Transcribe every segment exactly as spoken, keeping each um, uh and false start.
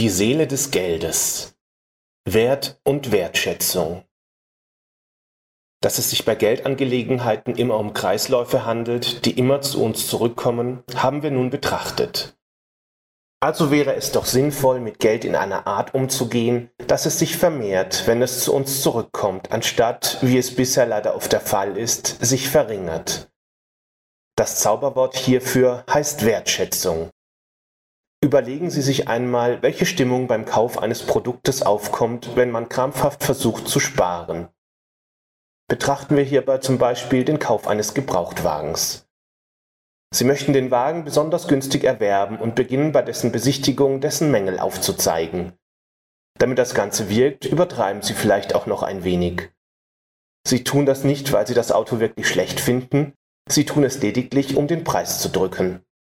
Die Seele des Geldes. Wert und Wertschätzung. Dass es sich bei Geldangelegenheiten immer um Kreisläufe handelt, die immer zu uns zurückkommen, haben wir nun betrachtet. Also wäre es doch sinnvoll, mit Geld in einer Art umzugehen, dass es sich vermehrt, wenn es zu uns zurückkommt, anstatt, wie es bisher leider oft der Fall ist, sich verringert. Das Zauberwort hierfür heißt Wertschätzung. Überlegen Sie sich einmal, welche Stimmung beim Kauf eines Produktes aufkommt, wenn man krampfhaft versucht zu sparen. Betrachten wir hierbei zum Beispiel den Kauf eines Gebrauchtwagens. Sie möchten den Wagen besonders günstig erwerben und beginnen bei dessen Besichtigung dessen Mängel aufzuzeigen. Damit das Ganze wirkt, übertreiben Sie vielleicht auch noch ein wenig. Sie tun das nicht, weil Sie das Auto wirklich schlecht finden, Sie tun es lediglich, um den Preis zu drücken.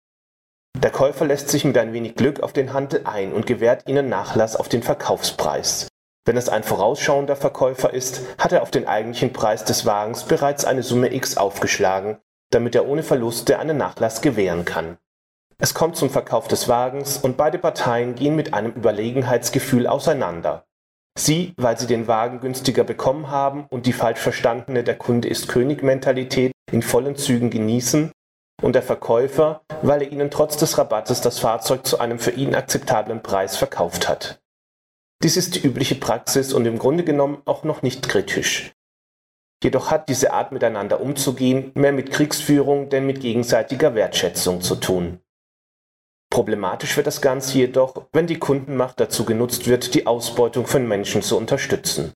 Der Käufer lässt sich mit ein wenig Glück auf den Handel ein und gewährt Ihnen Nachlass auf den Verkaufspreis. Wenn es ein vorausschauender Verkäufer ist, hat er auf den eigentlichen Preis des Wagens bereits eine Summe X aufgeschlagen, damit er ohne Verluste einen Nachlass gewähren kann. Es kommt zum Verkauf des Wagens und beide Parteien gehen mit einem Überlegenheitsgefühl auseinander. Sie, weil sie den Wagen günstiger bekommen haben und die falsch verstandene Der Kunde ist König-Mentalität in vollen Zügen genießen, und der Verkäufer, weil er ihnen trotz des Rabattes das Fahrzeug zu einem für ihn akzeptablen Preis verkauft hat. Dies ist die übliche Praxis und im Grunde genommen auch noch nicht kritisch. Jedoch hat diese Art miteinander umzugehen mehr mit Kriegsführung denn mit gegenseitiger Wertschätzung zu tun. Problematisch wird das Ganze jedoch, wenn die Kundenmacht dazu genutzt wird, die Ausbeutung von Menschen zu unterstützen.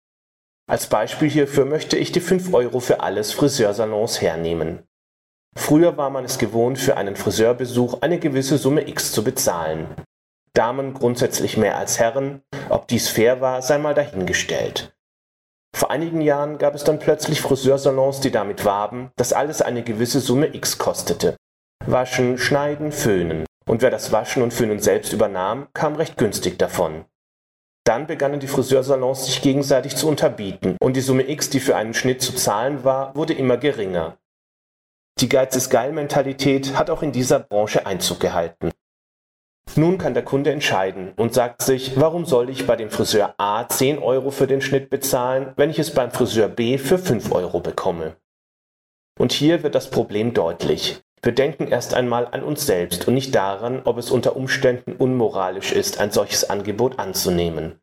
Als Beispiel hierfür möchte ich die fünf Euro für alles Friseursalons hernehmen. Früher war man es gewohnt, für einen Friseurbesuch eine gewisse Summe X zu bezahlen. Damen grundsätzlich mehr als Herren, ob dies fair war, sei mal dahingestellt. Vor einigen Jahren gab es dann plötzlich Friseursalons, die damit warben, dass alles eine gewisse Summe X kostete. Waschen, schneiden, föhnen. Und wer das Waschen und Föhnen selbst übernahm, kam recht günstig davon. Dann begannen die Friseursalons sich gegenseitig zu unterbieten und die Summe X, die für einen Schnitt zu zahlen war, wurde immer geringer. Die Geiz-ist-geil-Mentalität hat auch in dieser Branche Einzug gehalten. Nun kann der Kunde entscheiden und sagt sich, warum soll ich bei dem Friseur A zehn Euro für den Schnitt bezahlen, wenn ich es beim Friseur B für fünf Euro bekomme. Und hier wird das Problem deutlich. Wir denken erst einmal an uns selbst und nicht daran, ob es unter Umständen unmoralisch ist, ein solches Angebot anzunehmen.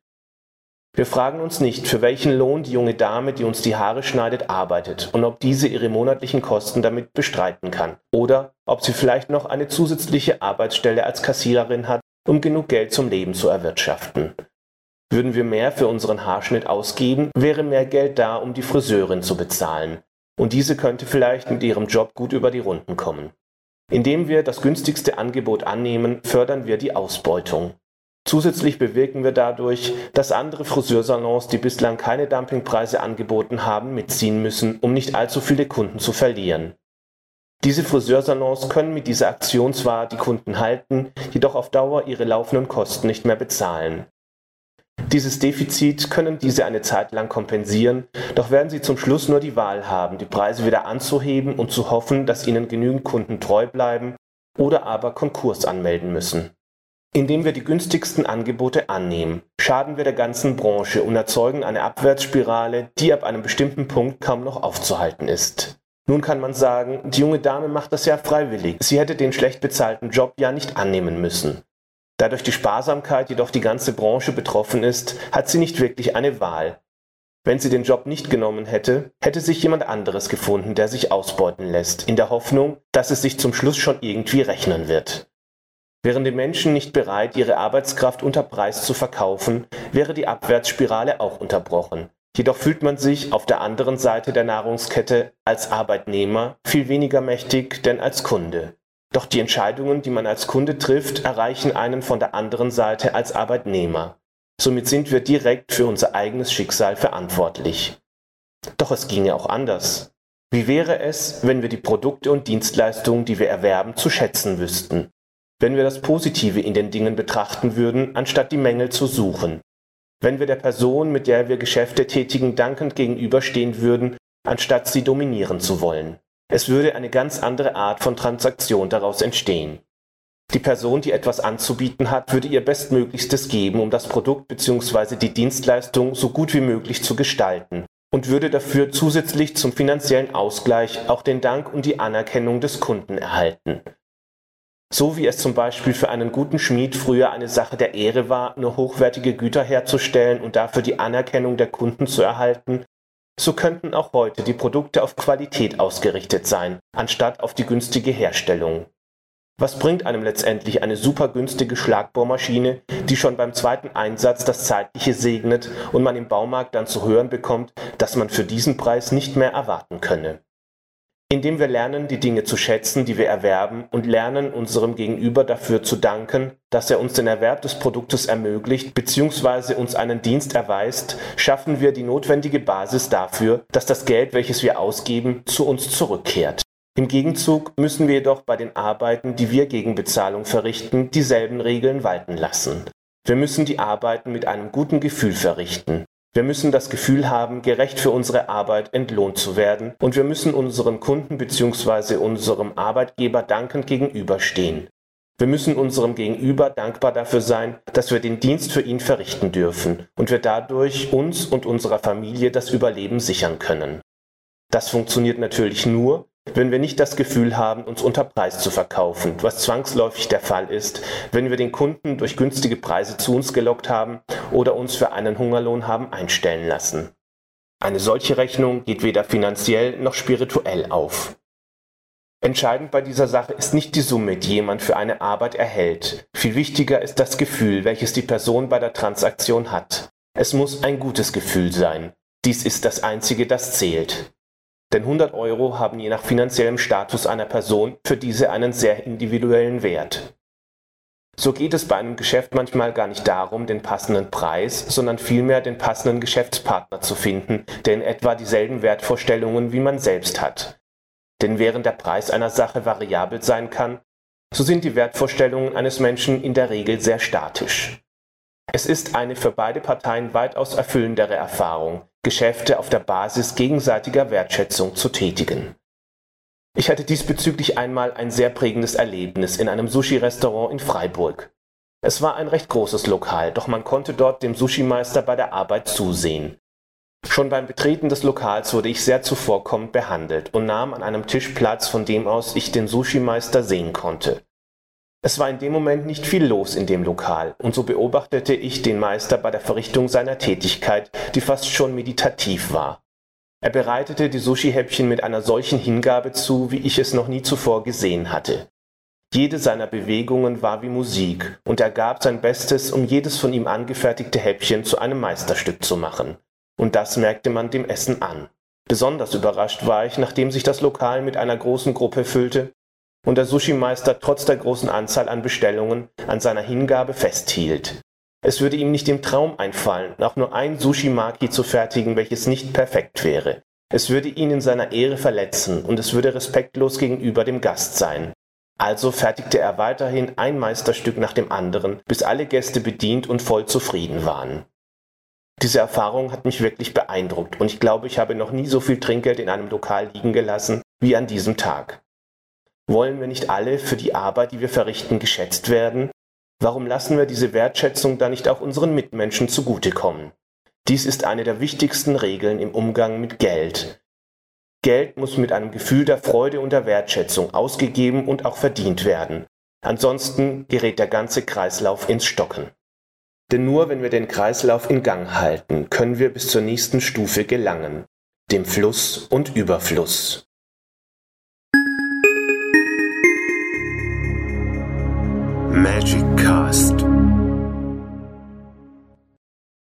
Wir fragen uns nicht, für welchen Lohn die junge Dame, die uns die Haare schneidet, arbeitet und ob diese ihre monatlichen Kosten damit bestreiten kann oder ob sie vielleicht noch eine zusätzliche Arbeitsstelle als Kassiererin hat, um genug Geld zum Leben zu erwirtschaften. Würden wir mehr für unseren Haarschnitt ausgeben, wäre mehr Geld da, um die Friseurin zu bezahlen. Und diese könnte vielleicht mit ihrem Job gut über die Runden kommen. Indem wir das günstigste Angebot annehmen, fördern wir die Ausbeutung. Zusätzlich bewirken wir dadurch, dass andere Friseursalons, die bislang keine Dumpingpreise angeboten haben, mitziehen müssen, um nicht allzu viele Kunden zu verlieren. Diese Friseursalons können mit dieser Aktion zwar die Kunden halten, jedoch auf Dauer ihre laufenden Kosten nicht mehr bezahlen. Dieses Defizit können diese eine Zeit lang kompensieren, doch werden sie zum Schluss nur die Wahl haben, die Preise wieder anzuheben und zu hoffen, dass ihnen genügend Kunden treu bleiben oder aber Konkurs anmelden müssen. Indem wir die günstigsten Angebote annehmen, schaden wir der ganzen Branche und erzeugen eine Abwärtsspirale, die ab einem bestimmten Punkt kaum noch aufzuhalten ist. Nun kann man sagen, die junge Dame macht das ja freiwillig, sie hätte den schlecht bezahlten Job ja nicht annehmen müssen. Da durch die Sparsamkeit jedoch die ganze Branche betroffen ist, hat sie nicht wirklich eine Wahl. Wenn sie den Job nicht genommen hätte, hätte sich jemand anderes gefunden, der sich ausbeuten lässt, in der Hoffnung, dass es sich zum Schluss schon irgendwie rechnen wird. Wären die Menschen nicht bereit, ihre Arbeitskraft unter Preis zu verkaufen, wäre die Abwärtsspirale auch unterbrochen. Jedoch fühlt man sich auf der anderen Seite der Nahrungskette als Arbeitnehmer viel weniger mächtig denn als Kunde. Doch die Entscheidungen, die man als Kunde trifft, erreichen einen von der anderen Seite als Arbeitnehmer. Somit sind wir direkt für unser eigenes Schicksal verantwortlich. Doch es ginge auch anders. Wie wäre es, wenn wir die Produkte und Dienstleistungen, die wir erwerben, zu schätzen wüssten? Wenn wir das Positive in den Dingen betrachten würden, anstatt die Mängel zu suchen. Wenn wir der Person, mit der wir Geschäfte tätigen, dankend gegenüberstehen würden, anstatt sie dominieren zu wollen. Es würde eine ganz andere Art von Transaktion daraus entstehen. Die Person, die etwas anzubieten hat, würde ihr Bestmöglichstes geben, um das Produkt bzw. die Dienstleistung so gut wie möglich zu gestalten und würde dafür zusätzlich zum finanziellen Ausgleich auch den Dank und die Anerkennung des Kunden erhalten. So wie es zum Beispiel für einen guten Schmied früher eine Sache der Ehre war, nur hochwertige Güter herzustellen und dafür die Anerkennung der Kunden zu erhalten, so könnten auch heute die Produkte auf Qualität ausgerichtet sein, anstatt auf die günstige Herstellung. Was bringt einem letztendlich eine super günstige Schlagbohrmaschine, die schon beim zweiten Einsatz das Zeitliche segnet und man im Baumarkt dann zu hören bekommt, dass man für diesen Preis nicht mehr erwarten könne? Indem wir lernen, die Dinge zu schätzen, die wir erwerben, und lernen, unserem Gegenüber dafür zu danken, dass er uns den Erwerb des Produktes ermöglicht bzw. uns einen Dienst erweist, schaffen wir die notwendige Basis dafür, dass das Geld, welches wir ausgeben, zu uns zurückkehrt. Im Gegenzug müssen wir jedoch bei den Arbeiten, die wir gegen Bezahlung verrichten, dieselben Regeln walten lassen. Wir müssen die Arbeiten mit einem guten Gefühl verrichten. Wir müssen das Gefühl haben, gerecht für unsere Arbeit entlohnt zu werden, und wir müssen unseren Kunden bzw. unserem Arbeitgeber dankend gegenüberstehen. Wir müssen unserem Gegenüber dankbar dafür sein, dass wir den Dienst für ihn verrichten dürfen und wir dadurch uns und unserer Familie das Überleben sichern können. Das funktioniert natürlich nur, wenn wir nicht das Gefühl haben, uns unter Preis zu verkaufen, was zwangsläufig der Fall ist, wenn wir den Kunden durch günstige Preise zu uns gelockt haben oder uns für einen Hungerlohn haben einstellen lassen. Eine solche Rechnung geht weder finanziell noch spirituell auf. Entscheidend bei dieser Sache ist nicht die Summe, die jemand für eine Arbeit erhält. Viel wichtiger ist das Gefühl, welches die Person bei der Transaktion hat. Es muss ein gutes Gefühl sein. Dies ist das Einzige, das zählt. Denn hundert Euro haben je nach finanziellem Status einer Person für diese einen sehr individuellen Wert. So geht es bei einem Geschäft manchmal gar nicht darum, den passenden Preis, sondern vielmehr den passenden Geschäftspartner zu finden, der in etwa dieselben Wertvorstellungen wie man selbst hat. Denn während der Preis einer Sache variabel sein kann, so sind die Wertvorstellungen eines Menschen in der Regel sehr statisch. Es ist eine für beide Parteien weitaus erfüllendere Erfahrung, Geschäfte auf der Basis gegenseitiger Wertschätzung zu tätigen. Ich hatte diesbezüglich einmal ein sehr prägendes Erlebnis in einem Sushi-Restaurant in Freiburg. Es war ein recht großes Lokal, doch man konnte dort dem Sushi-Meister bei der Arbeit zusehen. Schon beim Betreten des Lokals wurde ich sehr zuvorkommend behandelt und nahm an einem Tisch Platz, von dem aus ich den Sushi-Meister sehen konnte. Es war in dem Moment nicht viel los in dem Lokal, und so beobachtete ich den Meister bei der Verrichtung seiner Tätigkeit, die fast schon meditativ war. Er bereitete die Sushi-Häppchen mit einer solchen Hingabe zu, wie ich es noch nie zuvor gesehen hatte. Jede seiner Bewegungen war wie Musik, und er gab sein Bestes, um jedes von ihm angefertigte Häppchen zu einem Meisterstück zu machen. Und das merkte man dem Essen an. Besonders überrascht war ich, nachdem sich das Lokal mit einer großen Gruppe füllte und der Sushi-Meister trotz der großen Anzahl an Bestellungen an seiner Hingabe festhielt. Es würde ihm nicht im Traum einfallen, auch nur ein Sushi-Maki zu fertigen, welches nicht perfekt wäre. Es würde ihn in seiner Ehre verletzen und es würde respektlos gegenüber dem Gast sein. Also fertigte er weiterhin ein Meisterstück nach dem anderen, bis alle Gäste bedient und voll zufrieden waren. Diese Erfahrung hat mich wirklich beeindruckt und ich glaube, ich habe noch nie so viel Trinkgeld in einem Lokal liegen gelassen wie an diesem Tag. Wollen wir nicht alle für die Arbeit, die wir verrichten, geschätzt werden? Warum lassen wir diese Wertschätzung dann nicht auch unseren Mitmenschen zugutekommen? Dies ist eine der wichtigsten Regeln im Umgang mit Geld. Geld muss mit einem Gefühl der Freude und der Wertschätzung ausgegeben und auch verdient werden. Ansonsten gerät der ganze Kreislauf ins Stocken. Denn nur wenn wir den Kreislauf in Gang halten, können wir bis zur nächsten Stufe gelangen, dem Fluss und Überfluss. Magic Cast.